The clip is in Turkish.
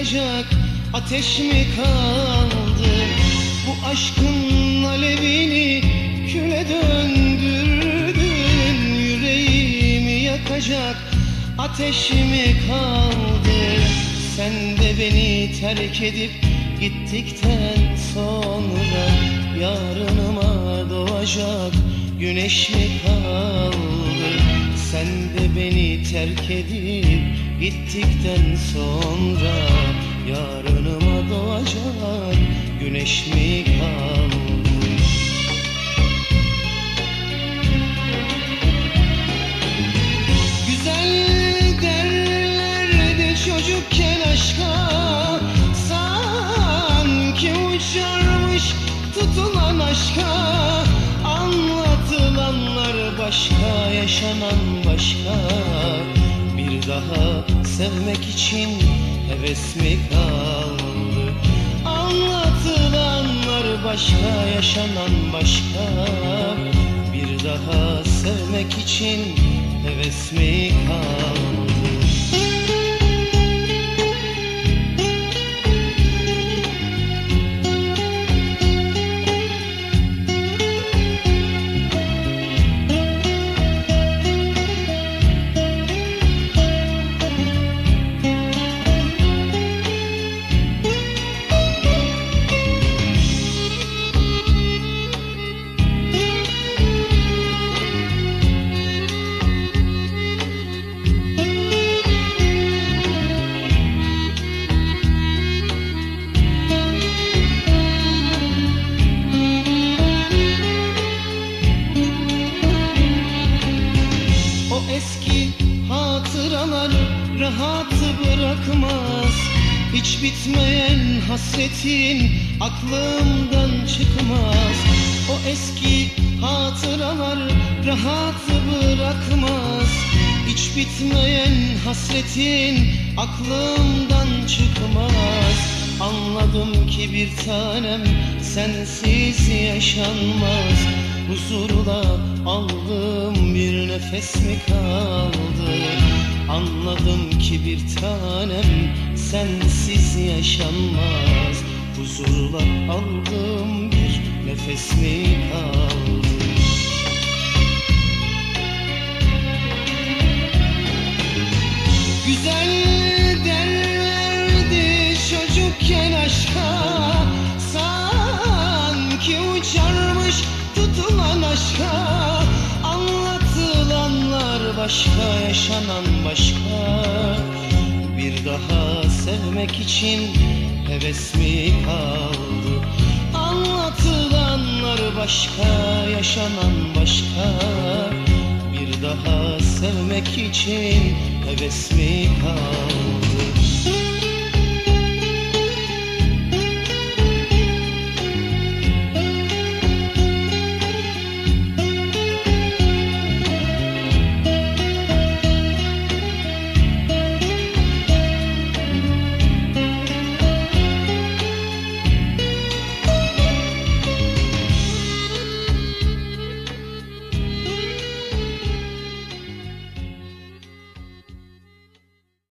yakacak ateş mi kaldı? Bu aşkın alevini küle döndürdün. Yüreğimi yakacak ateş mi kaldı? Sen de beni terk edip gittikten sonra yarınıma doğacak güneş mi kaldı? Sen de beni terk edip gittikten sonra yarınıma doğacak güneş mi kaldı? Güzel derlerdi çocukken aşka, sanki uçarmış tutulan aşka. Anlatılanlar başka, yaşanan başka. Bir daha sevmek için heves mi kaldı? Anlatılanlar başka, yaşanan başka. Bir daha sevmek için heves mi kaldı? Eski hatıralar rahat bırakmaz. Hiç bitmeyen hasretin aklımdan çıkmaz. O eski hatıralar rahat bırakmaz. Hiç bitmeyen hasretin aklımdan çıkmaz. Anladım ki bir tanem sensiz yaşanmaz. Huzurla aldığım bir nefes mi kaldı? Anladım ki bir tanem sensiz yaşanmaz. Huzurla aldığım bir nefes mi kaldı? Güzel derlerdi çocukken aşka, sanki uçarmış tutulan aşka. Anlatılanlar başka, yaşanan başka. Bir daha sevmek için heves mi kaldı? Anlatılanlar başka, yaşanan başka. Bir daha sevmek için heves mi kaldı?